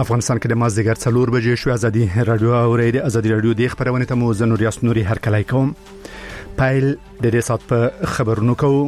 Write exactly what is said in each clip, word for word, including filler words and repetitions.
افغانستان کې د مازدیګر څلور بجې شو. ازادي رادیو اوري د ازادي رادیو د خبرونه ته مو زنور یاس نوري هر کله کوم پایل د دې سات په خبرونو کوو.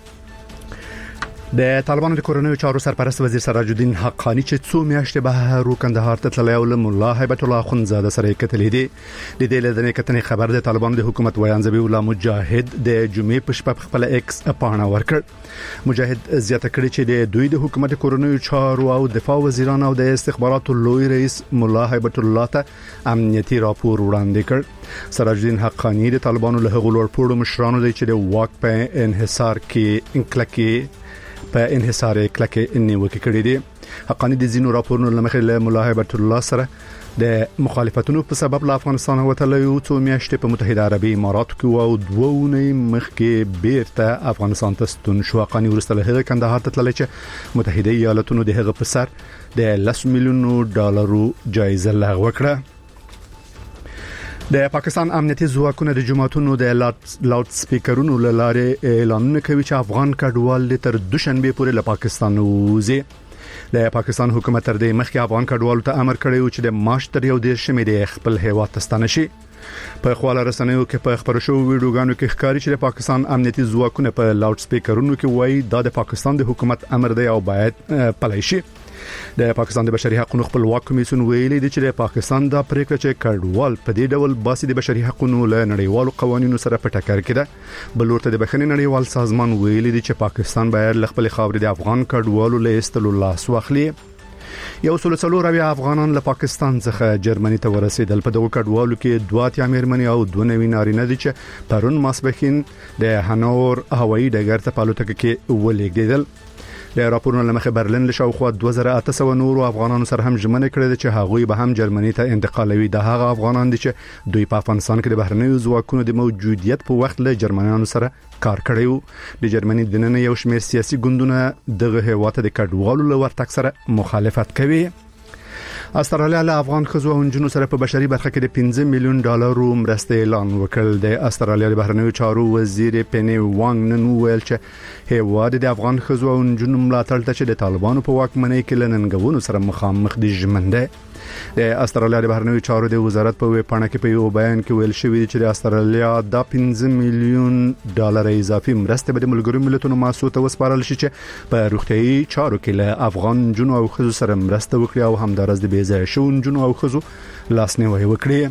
د طالبانو د کورونو چارو سرپرست وزیر سراج الدین حقانی چې څو میاشتې به رو کندهار ته تللی او مولا هیبت الله خنزاده سره کتلې دي. د دې لدنې کتنې خبر د طالبانو د حکومت ویان ذبیح الله مجاهد د جمعې په شپه خپل ایکس پاڼه ورکړ. مجاهد زیاته کړی چې د دوی د حکومت کورونو چارو او دفاع وزیران او د استخباراتو لوی رئیس مولا هیبت الله ته امنیتي راپور وړاندې کړ. سراج الدین حقانی د طالبانو له غلور پوړو مشرانو دی چې د واک په انحصار کې انکلکي په انحصار کلکه نیوکه کړې دي. حقانی د زینو راپورونو لمخې له مولا هیبت الله سره د مخالفتونو په سبب له افغانستان وتلی او څو میاشتې په متحده عربي امارات کې او دوه مخکې بیرته افغانستان ته ستون شو. حقانی ورسته له کندهار ته تللی چې متحده ایالاتونو د هغه په سر د لس میلیونو ډالرو جایزه لغوه کړه. د پاکستان امنیتي ځواکونو د جماعتونو د لاوډ سپیکرونو لاره اعلان کوي چې افغان کډوال تر دوشنبه پورې له پاکستان وځي. د پاکستان حکومت تر دې مخکې افغان کډوالو ته امر کړی و چې د مارچ تر یو دېرش مې د خپل هیواد ته ستانه شي. په خواله رسنیو کې په خبرو شو ویډیوګانو کې ښکاري چې د پاکستان امنیتي ځواکونه په لاوډ سپیکرونو کې وایي دا د پاکستان د حکومت امر دی او باید پلی شي. د پاکستان د بشري حقوقو خپلواک کمیسیون ویلي دی چې د پاکستان د پریکړه چې کډوال په دې ډول باسي د بشري حقوقو له نړیوالو قوانینو سره په ټکر کې ده. بلور ته د بخښنې نړیوال سازمان ویلي دی چې پاکستان باید له خپل خاورې د افغان کډوالو له استلو لاس واخلي. یو سل څلور اویا افغانان له پاکستان څخه جرمني ته ورسېدل. په دغه کډوالو کې دوه اتیا مېرمنې او دوه نوي نارینه دي چې پرون ماسپښین د هانوور هوایي ډګر ته په الوتکه کې ولېږدېدل. د راپورونو لمخې برلین له شاوخوا دوه زره اته سوه نورو افغانانو سره هم ژمنه کړې ده چې هغوی به هم جرمني ته انتقالوي. د هغه افغانان دي چې دوی په افغانستان کې د بهرنیو ځواکونو د موجودیت په وخت له جرمنیانو سره کار کړی وو. د جرمني د نن یو شمېر سیاسي ګوندونه دغه هیواد د کډوالو له ورتګ سره مخالفت کوي. استرالیا له افغان خزو او انجنونو سره په بشري برخه کې د پنځه میلیون ډالرو مرسته اعلان وکړ. د استرالیا د بهرنیو چارو وزیر پینی وانګ نن ویل چې هیواد د افغان خزو او انجنونو ملاتړ ته چې د طالبانو په واکمنۍ کې لننګونو سره مخامخ دي ژمنده. د استرالیا د بهرنیو چارو د وزارت په ویبپاڼه کې په یو بیان کې ویل شوی چې د استرالیا د پنځه میلیون ډالر اضافي مرسته به د ملګرو ملتونو مؤسسو ته وسپارل شي چې په روغتيایي چارو کې له افغان جنو او خزو سره مرسته وکړي او همدارس د بیځای شو جنو او خزو لاسنیوي وکړي.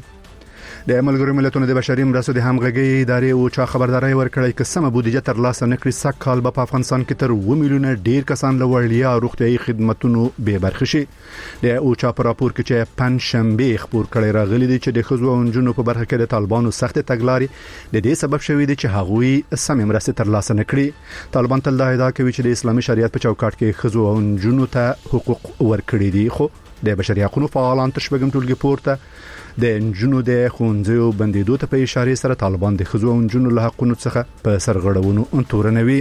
د ملګرو ملتونو د بشري مرستو د همغږي ادارې او چا خبرداري ورکړی چې سم بودیجه تر لاسه نکړي سک کال په افغانستان کې تر و میلیونه ډیر کسان له وړیا روغتيایي خدماتونو به برخه شي. د او چا په راپور کې چې پنځ شنبه خبر کړي راغلي دي چې د خزو او انجونو په برخه کې د طالبانو سخت تګلاري د دې سبب شوی دي چې هغوی سم مرسته تر لاسه نکړي. طالبان تل دا ادعا کوي چې د اسلامي شریعت په چوکاټ کې خزو او انجونو ته حقوق ورکړي دي، خو د بشري حقوقو فعالان تشبګم ټولګي پورته د انجونو د خونځو بندیدو ته په اشاره سره طالبان د خزو او انجونو له حقوقو څخه په سرغړونو تورنوي.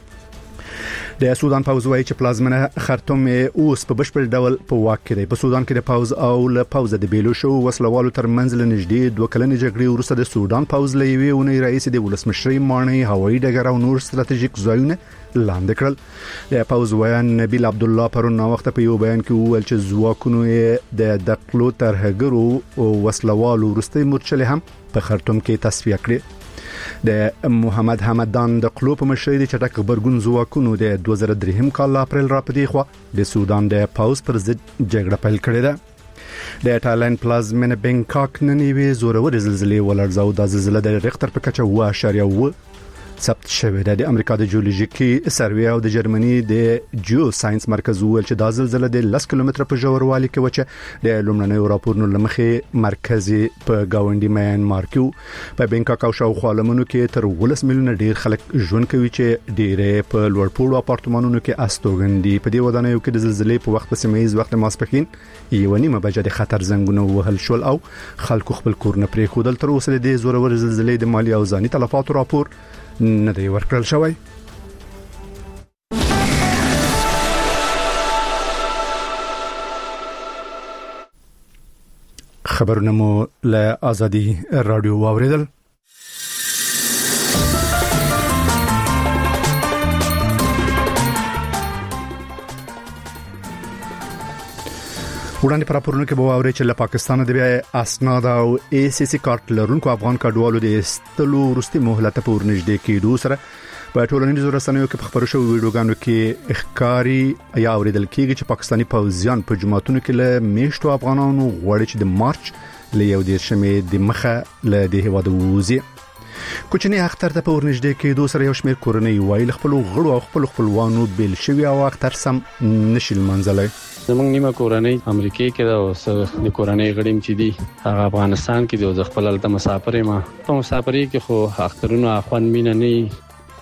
د سودان پوز وايي چې پلازمنه خرطوم اوس په بشپړ ډول په واک کې دی. په سودان کې د پوز او له پوز د بیلو شو وسلوالو تر منځ لنږدې دوه کلنې جګړې وروسته د سودان پوز له یوې اونۍ رئیس د ولسمشري ماني هوایي ډګر او نور ستراتیژیک ځایونه لاندې کړل. د پوز ویان نبیل عبد الله پرون وخت په یو بیان کې وویل چې ځواکونو د دقلو ترهګرو او وسلوالو وروستي مورچلې هم په خرطوم کې تصفیه کړې. د محمد حمدان د قلو په مشرۍ د چټک خبرګون ځواکونو د دوه زره درې کال اپریل را پدې خو د سودان د پاوز پر ضد جګړه پیل کړې ده. د تایلند پلازمینه بانکاک نن یوې زورورې زلزلې ولړزاو. د زلزلې د ریختر په کچه اوه اعشاریه اوه ثبت شوې ده. د امریکا د جیولوژیکي سروې او د جرمني د جیو ساينس مرکز ویل چې دا زلزلہ د لس کیلومتره په ژوروالي کې وچه د لومړنیو راپورونو لمخې مرکزي په گاونډي میانمار کې په بانکاک او شاوخوا لمنو کې تر ولس میلیونه ډیر خلک ژوند کوي چې ډیره په لوړپوړو اپارتمانونو کې استوګندي. په دې ودانیو کې د زلزلې په وخت په سیمایي وخت ماسپښین یو نیمه بجې د خطر زنګونه وهل شول او خلکو خپل کورونه پرې خودل. تر اوسه د زورور زلزلې د مالی او ځاني تلفاتو راپور نه دی ورکړل شوی. خبرونه مو له ازادي رادیو واوریدل. وړاندې پر راپورونو کې به واوري چې له پاکستان د بیا اسناد او ای سی سی کارت لرونکو افغان کډوالو د استلو وروستي مهلت په ورنږدې کېدو سره په ټولنیزو رسنیو کې په خبرو شوو ویډیوګانو کې اخکاری یا اوریدل کېږي چې پاکستانی پوځیان په جماعتونو کې له میشتو افغانانو غواړي چې د مارچ له یو دیرشمې د مخه له دې هیواد ووزي. کوچنی اختر ته په ورنږدې کېدو سره یو شمېر کورنۍ وایي خپل غړو او خپل خپلوانو بیل شوی او اختر سم نشي منځلای. زمونږ نیمه کورنۍ امریکای کې دا او د کورنۍ غړي چې دي هغه افغانستان کې دي او خپل الته مسافر ما په مسافرۍ کې خو اخترونو اخوان مين نه.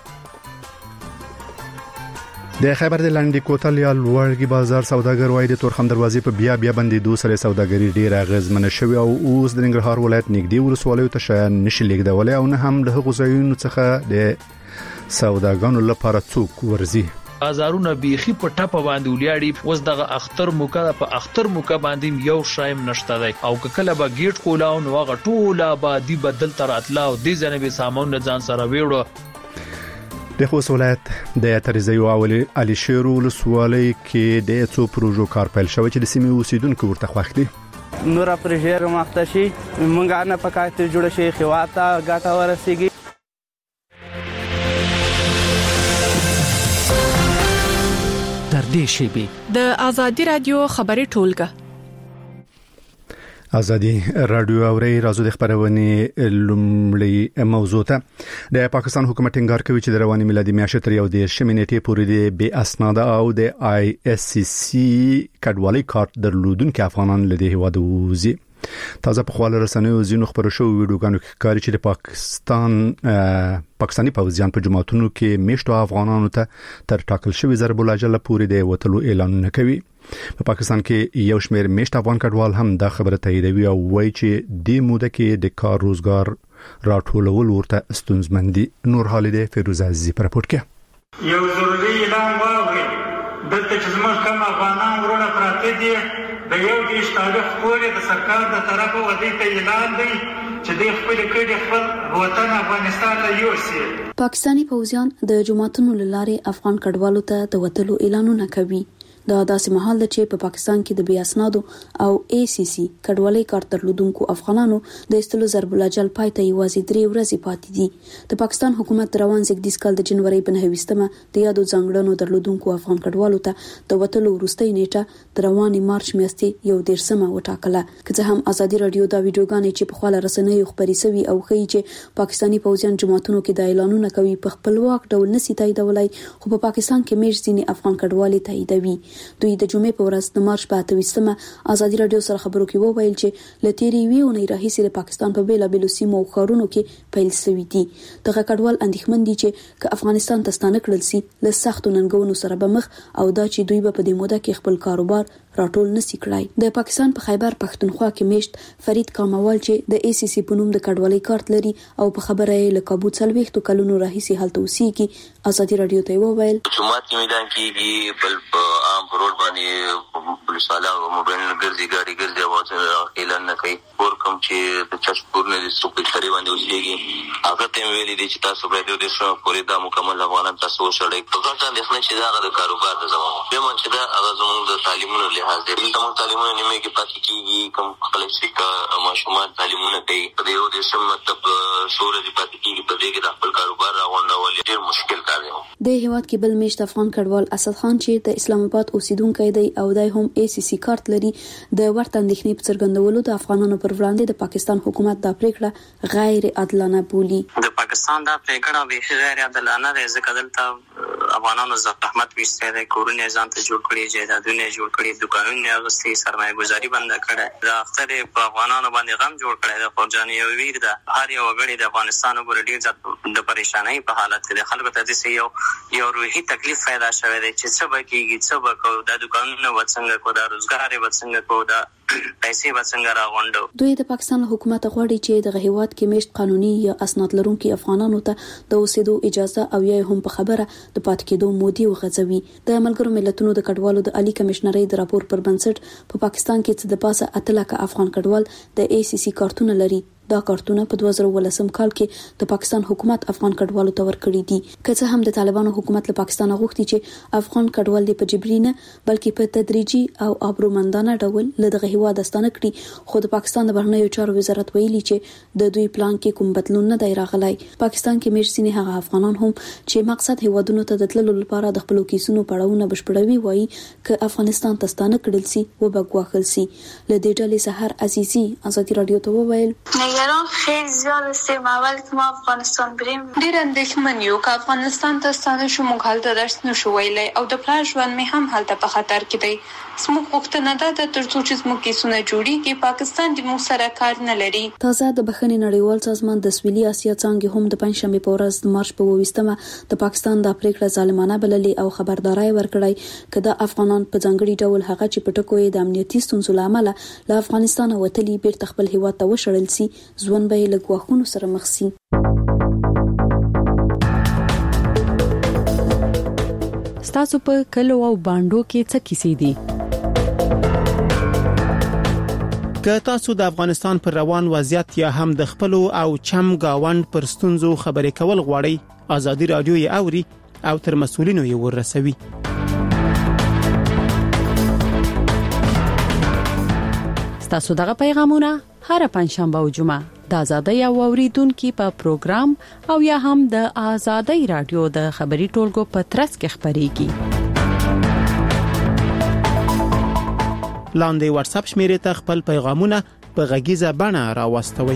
د خیبر د لاندې کوتل یا لوړګي بازار سوداګر وای د تورخم دروازې په بیا بیا باندې دوه سره سوداګری ډیر اغیزمن شوی او اوس د ننګرهار ولایت نږدې ورسوالۍ ته شای نشي لیکدولای او نه هم د غوځایونو څخه د سوداګانو لپاره څوک ورزي. بازارونه بیخي په ټاپه باندې ولیاړي اوس دغه اختر موکا په اختر موکا باندې یو شایم نشته دی او کله به گیټ کولاو نو هغه ټوله به دی بدل تر اتلا او د ځنبه سامان نه ځان سره ویړو. د خوست ولایت د تریزیو اولي علي شیرو ولسوالۍ کې د څو پروژو کار پیل شوی چې د سیمې اوسیدونکو ورته خوښ دي. نور پروژې مخته شي مونږه نه پکایته جوړ شي خواته ګټه ورسیږي. تر دې شی به د ازادي رادیو خبري ټولګه ازادي رادیو اوري رازو د خبرونه لومړی موضوع ته د پاکستان حکومت ټینګار کوي چې د رواني میلادي میاشتې تر یو د شمنټي پورې د بي اسناد او د آی اس سی سی کډوالي کارت درلودونکو افغانان لدی هواد وزي. تازه په خواله رسنیو زینو خبرو شو ویډیوګانو کې کاری چې د پاکستان پاکستانی پوځیان په جماعتونو کې میشتو افغانانو ته تر ټاکل شوی ضرب الاجل پورې د وټلو اعلان نه کوي. په پاکستان کې یو شمېر میشت افغان کډوال هم دا خبره تاییدوي او وایي چې د موده کې د کار روزګار راټولول ورته ستونزمندي. نور حالیده فیروز عزیزی پر راپور کې یو ضروري اعلان واوري دلته چې زموږ کوم افغانان ورونه پراته دي د یو دیش تاریخ پورې د سرکار د طرفه ودی ته اعلان دی چې د خپل کډي خپل وطن افغانستان له یوسي. پاکستانی پوځیان د جماعتونو لاره افغان کډوالو ته د وټلو اعلانونه کوي. دا داسې مهال ده چې په پا پاکستان کې د بیا اسنادو او ای سی سی کډوالۍ کارت درلودونکو افغانانو د استلو ضرب الاجل پای ته یوازې درې ورځې پاتې دي. د پاکستان حکومت روان زیږدیز کال د جنوري په نهمه د یادو ځانګړنو درلودونکو افغان کډوالو ته د وټلو وروستۍ نیټه د رواني مارچ میاشتې یو دیرشمه وټاکله. که څه هم ازادي رادیو دا ویډیوګانې چې په خواله رسنیو خبري سوي او ښیي چې پاکستانی پوځیان جماعتونو کې د اعلانونه کوي په خپلواک ډول نسی تاییدولای خو په پاکستان کې میش ځینې افغان کډوالي تاییدوي. دوی د جمعې په ورځ د مارچ په اتویشتمه ازادي رادیو سره خبرو کې وویل چې لتيري ویونه راهیسې د پاکستان په بیلا بیلو سیمو او ښارونو کې پیل شوی دي. دغه کډوال اندېښمن دي چې که افغانستان ته ستانه کړل سي له سختو ننګونو سره به مخ او دا چې دوی به په دې موده کې خپل کاروبار راټول نسی کړای. د پاکستان په خیبر پښتونخوا کې میشت فرید کاموال چې د ای سی سی په نوم د کډوالۍ کارت لري او په خبره یې له کابو څلويختو کلونو راهیسې هلته اوسېږي ازادي رادیو ته وویل جماعت میدان کې بل په عام روډ باندې پولیس والا او موبایل ګرځي ګاډي ګرځي او اعلان نه کوي ور کوم چې د چشپور نه د سپې خري باندې اوسېږي هغه ته ویلي دي چې تاسو باید د شنو پورې د مکمل افغانان تاسو شړې په ځان د چې دا د کاروبار د زمو به مونږ چې دا هغه زموږ د تعلیمونو لحاظ دی زموږ تعلیمونه نیمه کې پاتې کیږي کوم خپل شي ماشومان تعلیمونه کوي په یو د سم مطلب شورې دی پاتې کیږي په دې کې د خپل کاروبار راغونډول ډېر مشکل کار دی. د هیواد کې بل میشت افغان کډوال اسد خان چې د اسلام آباد اوسیدونکی دی او دای هم ای سی سی کارت لري د ورته اندېښنې په څرګندولو د افغانانو پر وړاندې د پاکستان حکومت دا پریکړه غیر عادلانه بولی. د پاکستان دا پریکړه به غیر عادلانه ده ځکه دلته افغانانو زحمت وشته د کورونه ځان ته جوړ کړي جایدادونه جوړ کړي دکانونه اغستې سرمایه گذاري بند کړه دا اختر په افغانانو باندې غم جوړ کړی د فورجاني او ویر ده هر یو غړي د افغانستان وګړي ډیر ځات د پریشانای په حالت کې خلکو ته د یو یو روحي تکلیف پیدا شوی دی چې څه به کېږي څه به کوو د دکانونو وڅنګ کو د روزګار وڅنګ کو د پیسې وڅنګ راغونډو. دوی د پاکستان حکومت غواړي چې د هیواد کې میشت قانوني یا اسناد لرونکي افغانانو ته د اوسېدو اجازه او یا هم په خبره د پات کېدو مودي وغځوي. د ملګرو ملتونو د کډوالو د عالی کمشنرۍ د راپور پر بنسټ په پا پاکستان کې د پاسه اتلکه افغان کډوال د ای سی سی کارتونه لري دا کارتونه په دوه زره ولسم کال کې د پاکستان حکومت افغان کډوالو ته ورکړي دي. که څه هم د طالبانو حکومت له پاکستان غوښتي چې افغان کډوال په جبري نه بلکې په تدریجي او ابرومندانه ډول له دغه هیواد ستانه کړي، خو د پاکستان د بهرنیو چارو وزارت ویلي چې د دوی پلان کې کوم بدلون نه دی راغلی. پاکستان کې میرسینه هغه افغانان هم چې مقصد هیوادونو ته د تللو لپاره د خپل کیسونو پړاوونه بشپړوي وایي ک افغانستان ته ستانه کړل سي و بګواخل سي. له دې ډلې سحر عزیزي ازادي رادیو ته وویل نگران خیلی زیاد هستیم. اول که ما افغانستان بریم ډیر اندېښمن یو که افغانستان ته ستانه شو موږ هلته درس نشو ویلی او د پلان ژوند مې هم هلته په خطر کې دی. زموږ غوښتنه ده د تر څو چې زموږ کیسونه جوړیږي پاکستان د موږ سره کار نه لري. تازه د بخښنې نړیوال سازمان د سویلي اسیا څانګې هم د پنځشنبه په ورځ د مارچ په اوویشتمه د پاکستان د پریکړه ظالمانه بللې او خبرداري ورکړی چې د افغانان په ځانګړي ډول هغه چې په ټکو یې د امنیتي ستونزو لامل له افغانستان وتلي بیرته خپل هیواد ته وشړل سي، ځوان به له ګواښونو سره مخ سي. ستاسو په کلو او باندو کې څه کیسې دي؟ که تاسو د افغانستان پر روان وضعیت یا هم د خپل او چم گاوند پر ستونزو خبرې کول غواړئ، ازادي رادیو یې اوري او تر مسؤلینو یې ورسوي. تاسو دغه پیغامونه هر پنځشنبه او جمعه د ازادي او اوریدونکو په پروګرام او یا هم د ازادي رادیو د خبري ټولګو په ترڅ کې خبريږي. لاندې واتس اپ شمیرې ته خپل پیغامونه په غږیزه بڼه راوستوئ.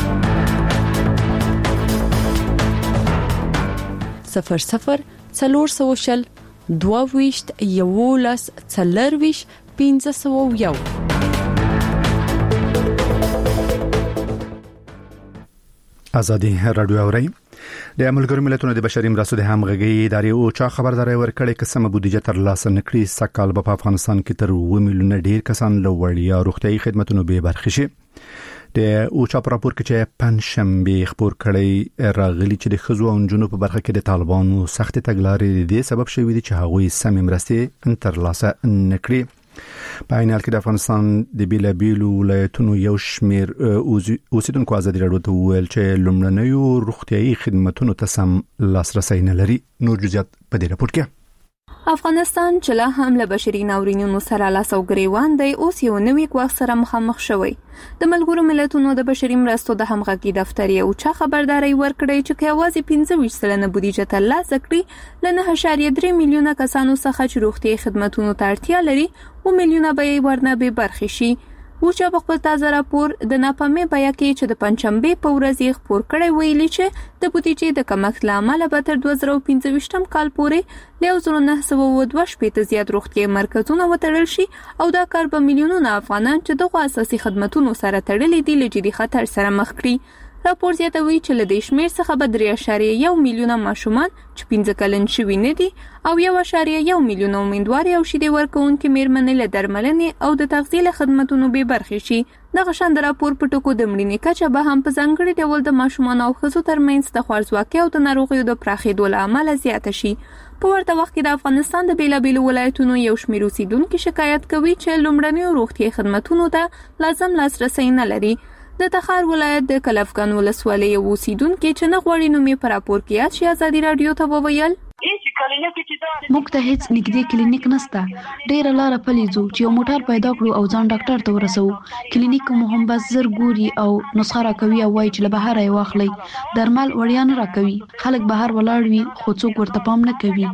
صفر صفر څلور سوه شل دوه ویشت یولس څلور ویشت پنځه سوه یو. ازادي رادیو اوري د ملګرو ملتونو د بشري مرستو د همغږي ادارې او چا خبرداري ورکړې چې سم بودیجه تر لاسه نکړي. سکهال په افغانستان کې تر اوه میلیونه ډیر کسان له وړیا روغتيایي خدماتو به برخه شي. د او چا په راپور کې چې پنځشنبه خبر کړی راغلي چې د خزو او جنوب په برخه کې د طالبانو سخت تګلارې د سبب شوې دي چې هغوی سم مرستې تر لاسه نکړي. په عین حال کې د افغانستان د بیلابیلو ولایتونو یو شمیر اوسیدونکو ازادي رادیو ته ویل چې لومړنیو روغتيایي خدماتو ته سم لاسرسي نه لري. نور جزئیات په دې راپور کې. افغانستان چې لا هم له بشري ناورینونو سره لاس او ګریوان دی، اوس یو نوې ګواښ سره مخامخ شوی. د ملګرو ملتونو د بشري مرستو د همغږي دفتر یو چا خبرداري ورکړی چې یوازې پنځه ویشت سلنه بودیجه ترلاسه کړي له نه اعشاریه درې میلیونه کسانو څخه چې روغتیایي خدماتو ته اړتیا لري او میلیونه به یې ورنه به برخې شي. وچا په خپل تازه راپور د ناپامې بیا کې چې د پنځشنبه په ورځ یې خبر کړی ویلي چې د بودیجې د کمښت لامل به تر دوه زره پنځه ویشتم کال پورې له یو زره نهه سوه دوه شپېته زیات روغتیایي مرکزونه وتړل شي او دا کار به میلیونونه افغانان چې دغه اساسي خدماتو سره تړلي دي له جدي خطر سره مخ کړي. راپور زیاتوي چې له دې شمیر څخه به درې اعشاریه یو میلیونه ماشومان چې پنځه کلن شوي نه دي او یو اعشاریه یو میلیونه امیندوارې او شیدې ورکوونکې میرمنې له درملنې او د تغذیې له خدماتو بې برخې شي. دغه شان د راپور په ټکو د مړینې کچه به هم په ځانګړي ډول د ماشومانو او ښځو ترمنځ د خوارځواکۍ او د ناروغیو د پراخېدو له امله زیاته شي. په ورته وخت کې د افغانستان د بیلابیلو ولایتونو یو شمېر اوسیدونکي شکایت کوي چې لومړنیو روغتیایي خدماتو ته لازم لاسرسی نه لري. د تخار ولایت د کلفګان ولسوالۍ یو اوسیدونکي چې نه غواړي نوم یې په راپور کې یاد شي ازادي رادیو ته وویل موږ ته هیڅ نږدې کلینیک نشته. ډیره لاره پلي ځو چې یو موټر پیدا کړو او ځان ډاکټر ته ورسو. کلینیک مو هم بس زر ګوري او نسخه راکوي او وایي چې له بهر یې واخلي. درمل وړیا نه راکوي. خلک بهر ولاړ وي خو څوک ورته پام نه کوي.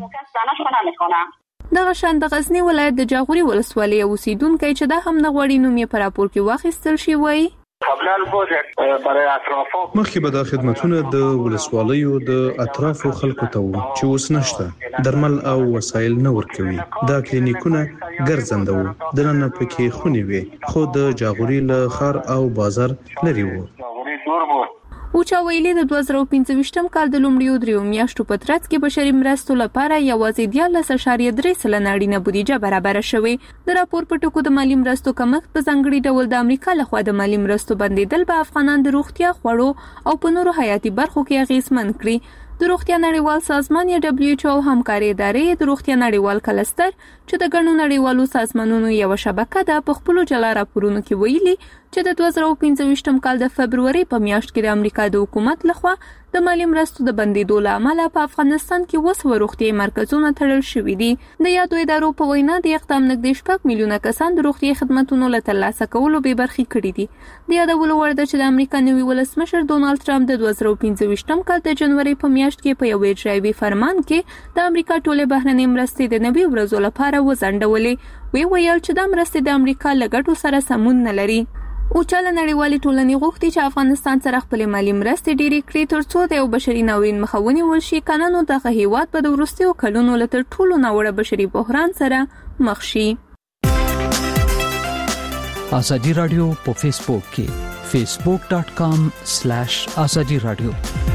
دغه شان د غزنی ولایت د جاغوري ولسوالۍ اوسیدونکي چې دا هم نه غواړي نوم یې په راپور کې واخیستل شي وایي مخکې به دا خدمتونه د ولسوالیو د اطرافو خلکو ته وو چې اوس نشته. درمل او وسایل نه ورکوي. دا کلینیکونه ګرځنده وو، دننه پکې خونې وي خو د جاغوري له ښار او بازار لري وو. اوچا ویلي د دوه زره پنځه ویشتم کال د لومړیو دریو میاشتو په ترڅ کې بشري مرستو لپاره یوازې دیارلس اعشاریه درې سلنه اړینه بودیجه برابر شوې. د راپور په ټکو د مالی مرستو کمښت په ځانګړي ډول د امریکا لخوا د مالی مرستو بندیدل به افغانان د روغتیا، خوړو او په نورو حیاتي برخو کې اغیزمن کړي. د روغتیا نړیوال سازمان یا دبليو ایچ او همکاري ادارې د روغتیا نړیوال کلستر چې د ګڼو نړیوالو سازمانونو یو شبکه ده په خپل جلا راپورونو کې ویلي چې د دوه زره پنځه کال د فبرवरी په میاشت کې د امریکا د حکومت لخوا د مالی مرستو د بندیدو لامل په افغانستان کې وسو روغتي مرکزونه تړل شوې دي. د یادو ادارو په وینا د اقدام نږدې شپږ میلیونه کسان د روغتي خدماتو له ترلاسه کولو به برخې کړې دي. د یادولو وړ ده چې د امریکا نوي ولسمشر ډونالد ټرمپ د دوه زره پنځه کال د جنوري په میاشت کې په یو اجرایي فرمان کې د امریکا ټولې بهرنۍ مرستې د نوي ورځو لپاره وځنډولې. وی ویل چې د مرستې د امریکا لګټو سره سمون نه لري. او چاله نړیوالې ټولنې غوښتي چې افغانستان سره خپل مالی مرستې ډېرې کړي ترڅو د یو بشري ناورین مخاوني ورشي. کننو دغه هیواد په د وروستیو کلونو لتر ټولو ناوړه بشري بحران سره مخ شي. ازادي رادیو په فیسبوک کې فیسبوک ډاٹ کام سلیش ازادي رادیو.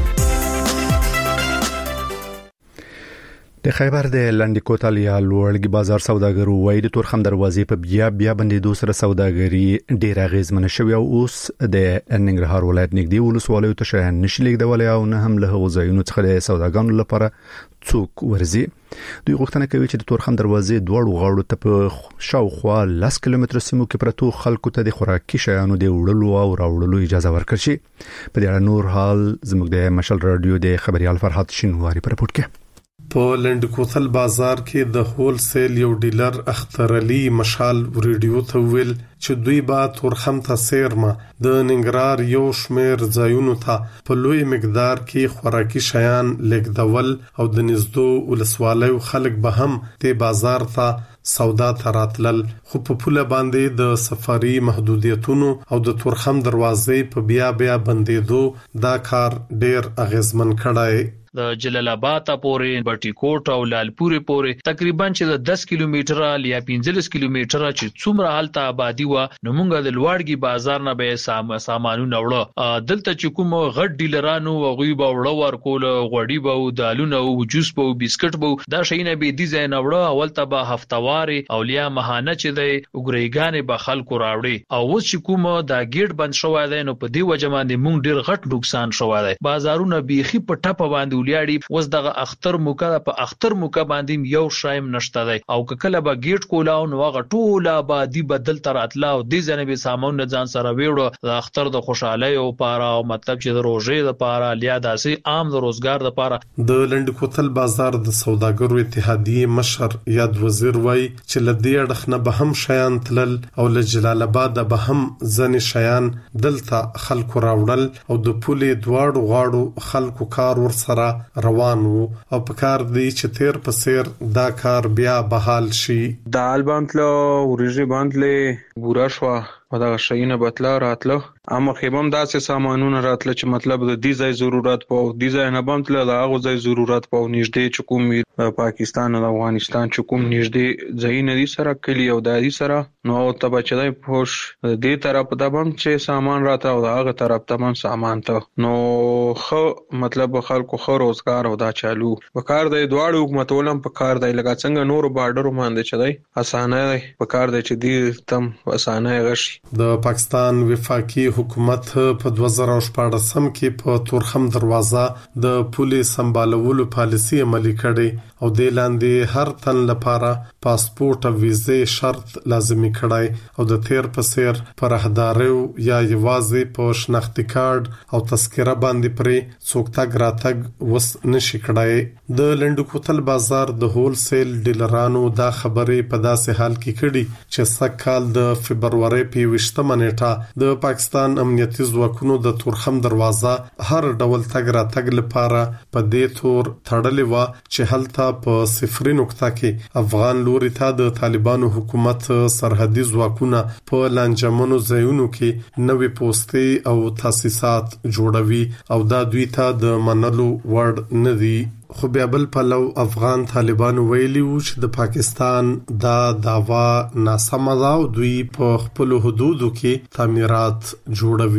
د خیبر د لنډی کوتل یا لوړګي بازار سوداګرو وایي د تورخم دروازې په بیا بیا بندیدو سره سوداګري ډیره غیزمنه شوې او اوس د ننګرهار ولایت نږدې ولسوالیو ته شاهین نشي لیکدولای او نه هم له غوځایونو څخه د سوداګانو لپاره څوک ورزي. دوی غوښتنه کوي چې د تورخم دروازې دوړو غاړو ته په شاوخوا لس کیلومتر سیمو کې پرتو خلکو ته د خوراکي شیانو د وړلو او راوړلو اجازه ورکړي شي. په دې اړه نور حال زموږ د مشل رادیو د خبريال فرحات شینواری پر رپورت کې. په لنډ کوتل بازار کې د هول سیل یو ډیلر اختر علي مشال ریډیو ته ویل چې دوی با تورخم ته سیرما د ننګرهار یو شمیر ځایونو ته په لوی مقدار کې خوراکي شیان لیکدول او د نزدو ولسوالیو خلک به هم ته بازار ته سودا تراتلل. خو په پوله باندې د سفاري محدودیتونو او د تورخم دروازې په بیا بیا بندیدو دا کار ډیر اغیزمن کړای. د جلال آباد پورې بټي کوټ او لالپورې پورې تقریبا چې د دس کیلومتره یا پنځلس کیلومتره چې څومره حالت آبادی و نو موږ د لوړګي بازار نه به سام سامانونه وړو. دلته چې کوم غټ ډیلرانو وغوي به وړو ورکول غوړي به دالونه او جوس به بسکټ به دا شینه به دي زین وړو. اول ته به هفتواري اولیا مهانه چې د وګریګانې به خلکو راوړي او اوس چې کوم دا گیټ بند شوی دی نو په دې وجه باندې موږ ډیر غټ نقصان شوی دی. بازارونه بیخي په ټپه باندې ولیاړي. وس دغه اختر موکا په اختر موکا باندې یو شایم نشته دی او کله به گیټ کولاو نو هغه ټوله آبادی بدل تر اتلا او د ځنبه سامان نه ځان سره ویړو. د اختر د خوشحالي او پاره او مطلب چې د روزې د پاره لیا داسې عام د روزګار د پاره. د لنډ کوتل بازار د سوداګرو اتحادیه مشر یاد وزیر وای چې لدی اړخنه به هم شیان تلل او له جلال آباد به هم ځنې شیان دلته خلکو راوړل او د پولې دواړو غاړو خلکو کار ور سره روان وو او په کار دی چې تیر په سیر دا کار بیا بحال شي. دال باندله ورژه باندله ګورا شو او دا شینه بتلا راتلو اما خیبم داسې سامانونه راتله چې مطلب د دې ځای ضرورت پاو دې ځای نه باندله دا هغه ځای ضرورت پاو نږدې چې کوم پاکستان او افغانستان چې کوم نږدې ځای نه دي سره کلی او د دې سره نو ته بچای پوش دې طرف ته بم چې سامان راته او هغه طرف ته هم سامان ته نو خو مطلب خلکو خو روزګار او دا چالو وکړ د دواړو حکومتونو په کار دی لکه څنګه نور بارډر باندې چدای اسانه په کار دی چې دې تم اسانه غشي. د پاکستان وفاقي حکومت په دوه زره شپږ کې په تورخم دروازه د پولیس سمبالولو پالیسي عملي کړي او د لاندې هر تن لپاره پاسپورت او ویزه شرط لازمي کړای او د تیر په سیر پر راهدارو یا یوازې په شناختی کارت او تذکره باندې پرې څوک تاګ راتګ وس نشي کړای. د لنډ کوتل بازار د هول سیل ډیلرانو دا خبرې په داسې حال کې کړي چې سکهال د فبرवरी په وشتمه نیټه د پاکستان امنیتي ځواکونو د تورخم دروازه هر ډول تګ راتګ لپاره په دې تور تړلې و چې هلته په صفر نقطه کې افغان لوري ته د طالبانو حکومت سرحدي ځواکونه په لانجمنو ځایونو کې نوې پوسټي او تاسیسات جوړوي او دا دوی ته د منلو وړ نه دي. خو بیا بل پلو افغان طالبانو ویلي وو چې د پاکستان دا داوا ناسمه ده او دوی په خپل حدودو کې تعمیرات جوړوي.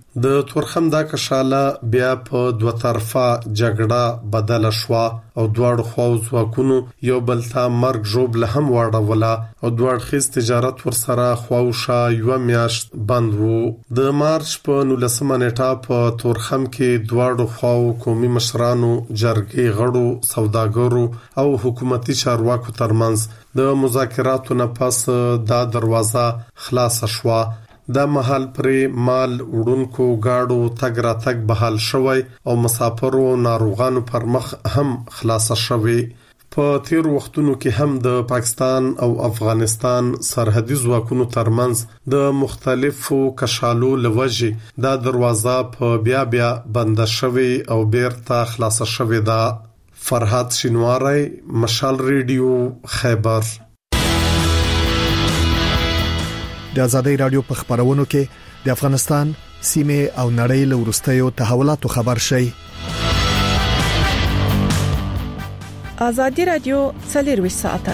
د تورخم دا کشاله بیا په دوه طرفه جګړه بدل شو او دواړو خواو ځواکونو یو بل ته مرګ ژوبله هم واړوله او دواړه خیز تجارت ورسره خواوشا یو میاشت بند وو. د مارچ په نولسمه نیټه په تورخم کې دواړو خواو قومي مشرانو، جرګې غړو، سوداګرو او حکومتي چارواکو ترمنځ د مذاکراتو نه پس دا دروازه خلاص شوه. دا محل پرې مال وړونکو گاډو تګ را تګ بحال شوی او مسافرو ناروغانو پر مخ هم خلاص شوی. په تیر وختونو کې هم د پاکستان او افغانستان سرحدي ځواکونو ترمنځ د مختلفو کشالو لوجې دا دروازه په بیا بیا بند شوی او بیرته خلاص شوی دا. فرحات شینواری، مشال ریډیو، خیبر. د آزادۍ رادیو په خبرونو کې د افغانستان سیمه او نړۍ له ورستیو تحولاتو خبر شي. آزادۍ رادیو څلور ساعته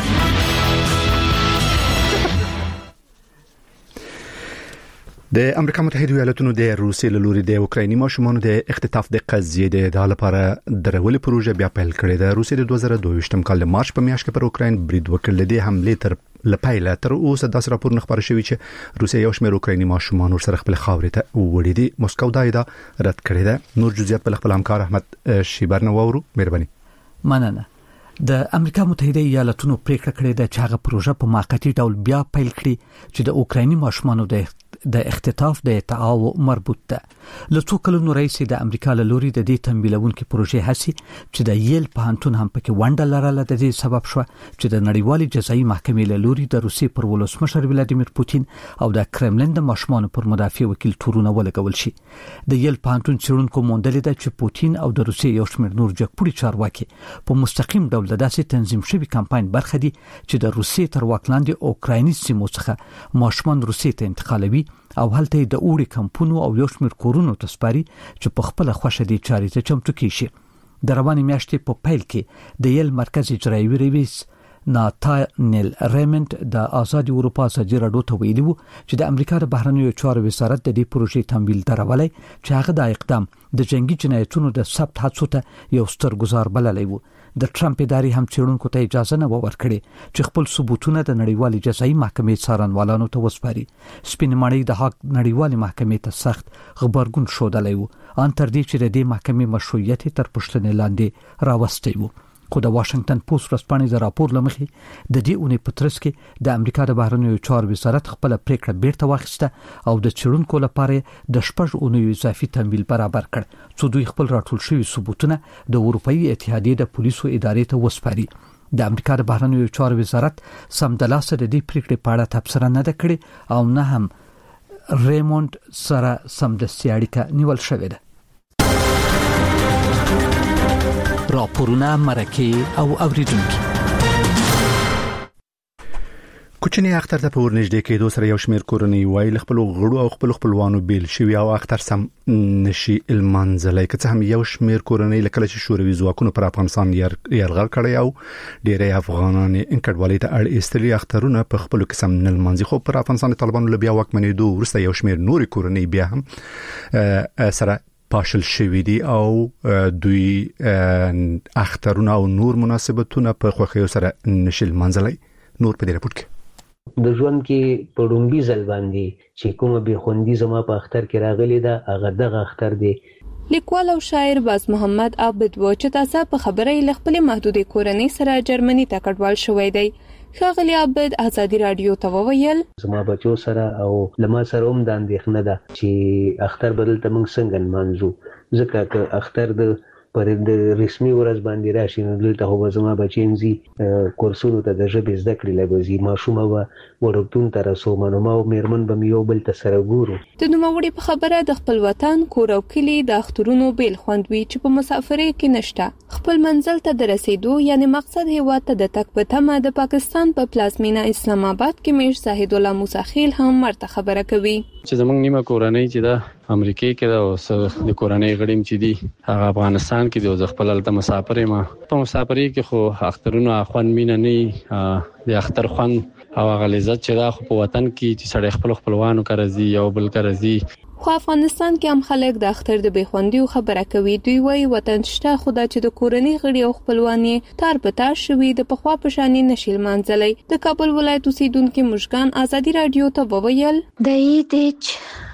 د امریکا متحده ایالاتونو د روسیې له لوري د اوکرایني ماشومانو د اختطاف د قضیې د ادعا لپاره درولې پروژه بیا پیل کړې ده. روسیې د دوه زره دوه ویشتم کال د مارچ په میاشت کې پر اوکراین برید وکړ. د حمله تر لپاره تر اوسه داسې راپور نه خبر شوی چې روسیې یو شمېر اوکرایني ماشومان ورسره خپل خاورې ته وړي دي. موسکو دا ادعا رد کړې ده. نور جزئیات په خپل همکار احمد شیبر نو وورو. مهرباني. مننه. د امریکا متحده ایالاتونو پریکړه کړې ده چې هغه پروژه په موقتی ډول بیا پیل کړي چې د اوکرایني ماشومانو د د اختطاف د ادعاو مربوط ده. له څو کلونو راځي د امریکا له لوري د دې تمویلونکو پروژې هڅې چې د یل پوهنتون هم پکې ونډه لرله د دې سبب شو چې د نړیوالې جزایي محکمې له لوري د روسي پر ولسمشر ولادیمیر پوتین او د کرملین د ماشومانو پر مدافع وکیل تورونه ولګول شي. د یل پوهنتون څېړونکو موندل ده چې پوتین او د روسي یو شمېر نور جګپوړي چارواکي په مستقیم ډول د داسې تنظیم شوی کمپاین برخه دي چې د روسي تر واک لاندې اوکرایني سیمو څخه ماشومان روسي ته انتقالوي او هلته د اوړي کمپونو او یو شمېر کورونو تسپاري چې په خپل خوښه دي چاري ته چمتو کیشي. د روانې میاشتې په پیل کې د یل مرکز اجرایي رئیس ناتانیل ریمنډ د آزاد اروپا سجی راډیو ته ویلي وو چې د امریکا د بهرنیو چارو وزارت د دې پروژې تمویل درولای چې هغه د اقدام د جنگي جنایتونو د ثبت هڅو ته یو ستر گزار بللی وو. د ټرمپ ادارې هم څېړونکو ته اجازه نه ورکړي چې خپل ثبوتونه د نړیوالې جزایي محکمې څارنوالانو ته وسپاري. سپین ماڼۍ د حق نړیوالې محکمې ته سخت خبرګون ښودلی وو ان تر دې چې د دې محکمې مشروعیت تر پوښتنې لاندې راوستی وو. خو د واشنگټن پوسټ ورځپاڼې د راپور لمخې د دې اونۍ په ترڅ کې د امریکا د بهرنیو چارو وزارت خپل پریکړه بیرته واخیسته او د چېړونکو لپاره د شپږ اونیو اضافي تمویل برابر کړ چې دوی خپل راټول شوي ثبوتونه د اروپאי اتحادیې د پولیسو ادارې ته وسپاري. د امریکا د بهرنیو چارو وزارت سمدلاسه د دې پریکړې په اړه تبصره نه ده کړې او نه هم ریموند سره سمدستي اړیکه نیول شوې ده. راپورونه مرکه او اوریدونکو. کوچنی اختر ته په ورنږدې کېدو سره یو شمېر کورنۍ وایي خپل غړو او خپل خپلوانو بیل شوی او اختر سم نشي المنځلای که څه هم یو شمېر کورنۍ لکه چې شوروي ځواکونو پر افغانستان یرغل کړی او ډېری افغانان انکډوالي ته اړ ایستلي اخترونه په خپل قسم نل منځي. خو پر افغانستان طالبانو بیا واکمنېدو وروسته یو شمېر نوري کورنۍ بیا هم سره پاشل شوی دي او دوی اخترونه او نور مناسبتونه په خوښیو سره نشل منځلای. نور په دې رپورت کې د ژوند کې په ډومبي ځل باندې چې کومه به خوندي زما په اختر کې راغلی دا هغه دغه اختر دی. لیکوال او شاعر باز محمد عابد و چې تاسو په خبرې ل خپل محدودې کورنۍ سره جرمني ته کډوال شوی دی. ښاغلی عابد آزادي رادیو ته وویل زما بچو سره او لما سره هم د اندېښنه ده چې اختر بدل ته موږ څنګه نمانځو ځکه که اختر د پر د رسمي ورځ باندې راشي نو دلته خو زما بچینزي کورسونو ته د ژبې زده کړې لګوي ماشومه و ورکتون تر سو منو ما او میرمن به یو بل ته سره ګورو. د نوموړي په خبره د خپل وطن کور او کلی د اخترونو بیل خوندوي چې په مسافرۍ کې نشته. خپل منزل ته د رسیدو یعنی مقصد هیواد ته د تک په تمه د پاکستان په پلازمینه اسلام آباد کې میر زاهد الله موسیخیل هم مرته خبره کوي چې زمونږ نیمه کورنۍ چې دا امریکای کې دا او د کورنۍ غړي چې دي هغه افغانستان کې د خپل الته مسافرې ما په مسافرۍ کې خو اخترونو اخوان مين نه د اختر خوان او هغه لذت چې دا خو په وطن کې چې سړی خپل خپلوانو کارزي یو بل کارزي. خو افغانستان کې هم خلک د اختر د بخوندیو خبره کوي. دوی وایي وطن شته خدا چې د کورنۍ غړي او خپلوان یې تار په تار شوي د پخوا په شان نشي لمانځلی. د کابل ولایت اوسیدونکو مشکان ازادي رادیو ته وویل د عید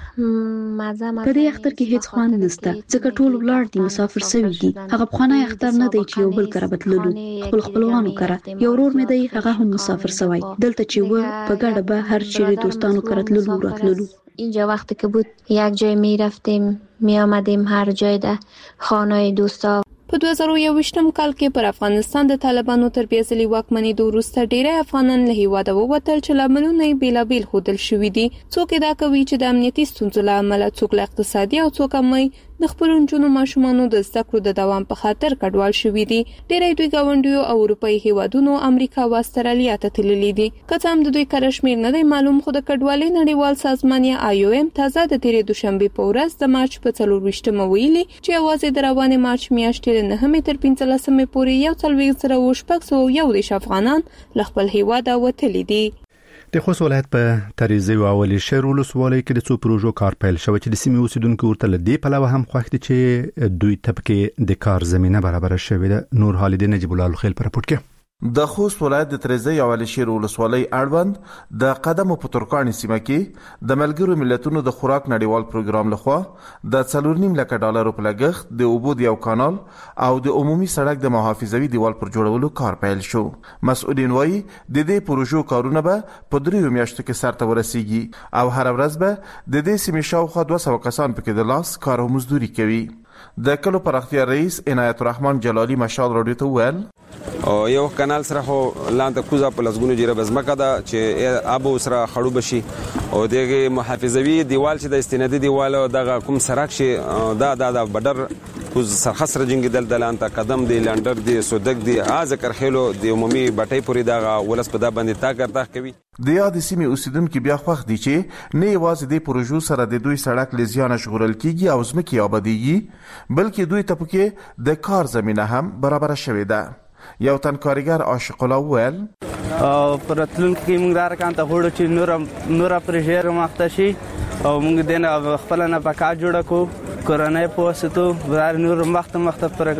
مازه په دې اختر کې هیڅ خوان نشته ځکه ټول ولاړ دي مسافر سوي دي. هغه بخوانه اختر نه دی چې یو بل کړه بتللو خپل خپلوانو کړه. یو ورور مې دی هغه هم مسافر سوی دلته چې و په ګډه به هر چیرې دوستانو کړتللو راتللو. اینجا وقتی که بود یک جای می رفتیم می آمدیم هر جای ده خانه دوستا. په دوه زره یوویشتم کال کې پر افغانستان د طالبانو تر بیځلي واکمنۍ وروسته ډیری افغانان له هیواده ووتل چې لاملونه یې بیلابیل ښودل شوي دي. څوک دا کوي چې د امنیتي ستونزو له امله، څوک له اقتصادي او څوک هم د خپلو نجونو ماشومانو د زده کړو د دوام په خاطر کډوال شوي دي. ډیری دوی ګاونډیو او اروپایي هیوادونو امریکا او استرالیا ته تللي دي. که څه هم د دوی کره شمېر نه دی معلوم، خو د کډوالۍ نړیوال سازمان یا آی او ایم تازه د تېرې دوشنبې په ورځ د مارچ په څلرویشتمه ویلي چې یوازې د روانې مارچ میاشتې له نهمې تر پنځلسمې پورې یو څلوېښت زره اووه شپږ سوه یو دېرش افغانان له خپل هیواده وتلي دي. د خوست ولایت په تریزه او اولی شهر ولسوالۍ کې د څو پروژو کار پیل شوی چې د سیمې اوسیدونکو ورته لدی په لور هم خوښ دي چې دوی طبقه د کار زمينه برابر شوی ده. نور خالد نجیب الله الخیل پر رپورت کې د خوست ولایت د تریزه او اولی شهر ولسوالۍ اړوند د قدم په ترکانی سیمه کې د ملګرو ملتونو د خوراک نړیوال پروګرام لخوا د څلور نیم لک ډالر په لګښت د اوبو د یو کانال او د عمومي سړک د محافظوي دیوال پر جوړولو کار پیل شو. مسؤلین وایي د دې پروژو کارونه به په دریو میاشتو کې سرته ورسیږي او هر ورځ به د دې سیمې شاوخوا دوه سوه کسان پکې د لاس کار او مزدوري کوي. د کلو پراختیا رئیس عنایت الرحمن جلالی مشال رادیو ته ویل او یو کانال سره خو لاندې کوزه په لسګونو جریب زمکه ده چې ابو سره خړو بشي او دغه محافظوي دیوال چې د استنادي دیوال دغه کوم سرک شي دا د بدر کوز سرخص رجنګ دل دلانته قدم دی لندر دی سودک دی از کرخلو دی عمومي بټي پوری دغه ولس په دا باندې تا ګرځا کوي. د یاد سیمې اوسیدونکو بیا خوښ دي چې نه یوازې د پروژو سره د دوی سړک لزیانه شغورل کیږي او زمکه آبادیږي بلکې دوی ته پکې د کار زمينه هم برابر شوې ده. یو تن کارګر عاشق الله ویل او پرتلون کې موږ راکان ته هوړو چې نور نور پرژیر مختشي او موږ دینه خپل نه پکا جوړ کو کورونه پوسټو ورار نور مخت مخت پر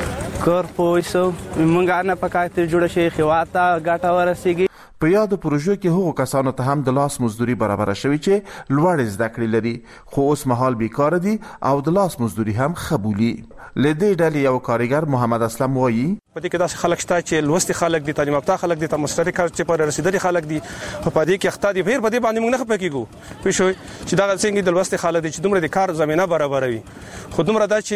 کور پوسو موږ نه پکا ته جوړ شي خواته غاټا ورسیږي. په یاد پروژو کې هغو کسانو ته هم د لاس مزدوري برابر شوی چې لوړ زده کړې لري خو اوس مهال بیکار دي او د لاس مزدوري هم خبولي. لدې ډلې یو کارګر محمد اسلم وایي په دې کې داسې خلک شته چې لوستي خلک دي، تعلیم یافته خلک دي، ته مستری کار چې پر رسیدلي خلک دي، په دې کې اخته دي پیر په دې باندې موږ نه خپکیږو پېښوي چې دا څنګه د لوستي خلک دي چې دومره د کار زمينه برابروي خو دومره دا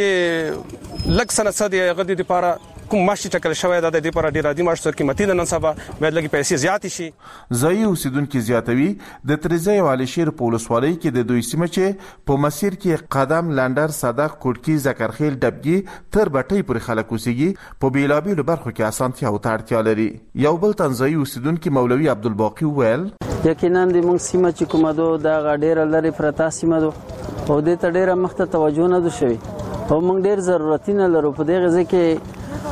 چې لک سنت صدې غدي لپاره کوم ماشي ټکل شوی دا د دې پر ډیر عادي ماش تر قیمتي نه نسبه باید لګي پیسې زیات شي. ځای اوسیدونکو زیاتوي د تریزه او علي شیر په ولسوالۍ کې د دوی سیمه چې په مسیر کې قدم لندر صدق کوټکی ذکرخیل ډبګي تر بټي پر خلک اوسېږي په بیلابیلو برخو کې اسانتیا او اړتیا لري. یو بل تنځای اوسیدونکو مولوي عبدالباقی ویل یقینا د موږ سیمه چې کومه ده د ډیر لري پرتا سیمه ده او د ته ډیره مخته توجه نه ده شوی او موږ ډیر ضرورتونه لرو په دې غزه کې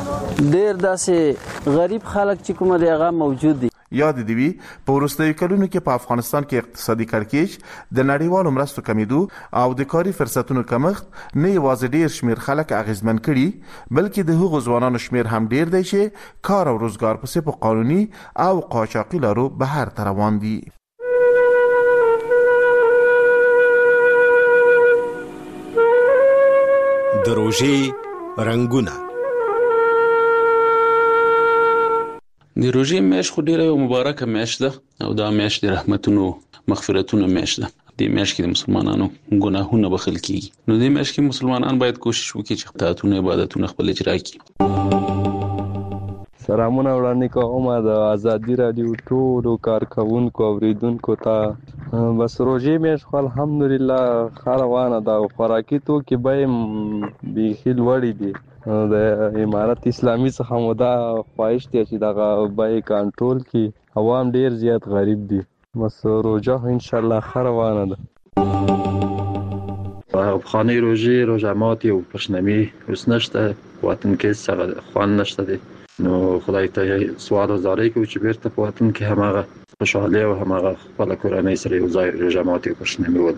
ډیر داسې غریب خلک چې کومه دی هغه موجود دي. یاد دی وی په وروستیو کلونو کې په افغانستان کې اقتصادي کړکېچ د نړیوالو مرستو کمیدو او د کاري فرصتونو کمښت نه یوازې ډیر شمیر خلک اغیزمن کړي بلکې د هغو ځوانانو شمیر هم ډیر دی چې کار او روزګار پسې په قانوني او قاچاقي لارو بهر ته روان دي. د روژې رنګونه د روژې میاشت خو ډیره یو مبارکه میاشت ده او دا میاشت د رحمتونو مغفرتونو میاشت ده. د میاشت کې د مسلمانانو ګناهونه بخښل کیږي نو د میاشت کې مسلمانان باید کوشش وکړي چې طاعتونه عبادتونه خپل اجرا کړي. سلامونه وړاندې کوم د ازادي رادیو ټولو کارکونکو اوریدونکو ته. بس روژې میاشت خو الحمدلله خروانه ده او خوراکي توکي به بیخي لوړې دي. د امارت اسلامي څخه مو دا خواهش دی چې دغه بیې کنټرول کړي. عوام ډیر زیات غریب دي. بس روژه ان شاء الله ښه روانه ده. افغاني روژې روژه ماتي او پښنمي اوس نشته وطن کې څه خوان نشته دی نو خدای ته سوال و زاری کوو چې بیرته په وطن کې هماغه خوشاله او همغه خپل کورنۍ سره یو ځای روژه ماتي پښنمي ول